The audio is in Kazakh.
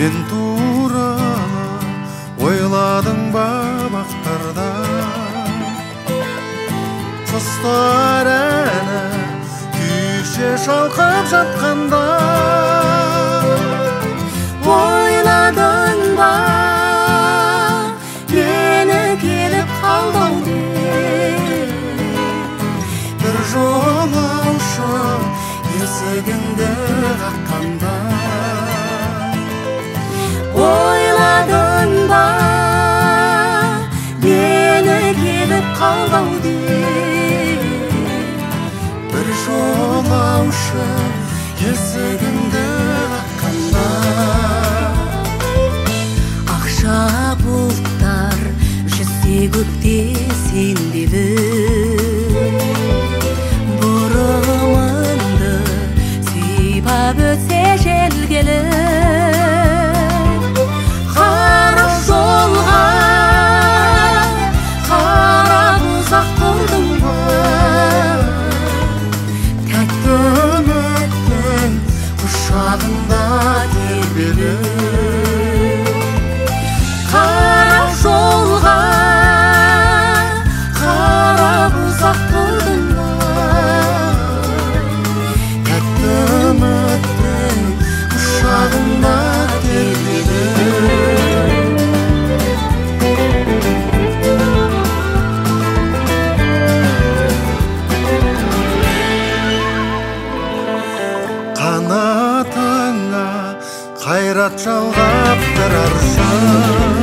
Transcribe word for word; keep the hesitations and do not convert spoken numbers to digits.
мен туралы ойладың ба бақтарда? Құстар әні күйше шалқып жатқанда ойладың ба мені келіп қалдың деп? бір жолаушы есігіңді қаққанда ойладың ба мені келіп қалдың деп? бір жолаушы есігіңді қаққанда ақша бұлттар жүзсе көкте сенбеді, бұрымыңды сипап өтсе жел келіп, қара жолға қарап ұзақ болдың ба? тәтті үміттің құшағында тербеліп, қара жолға қарап ұзақ болдың ба? тәтті үміттің құшағында тербеліп. Қанатыңа қайрат жалғап тұрар жан,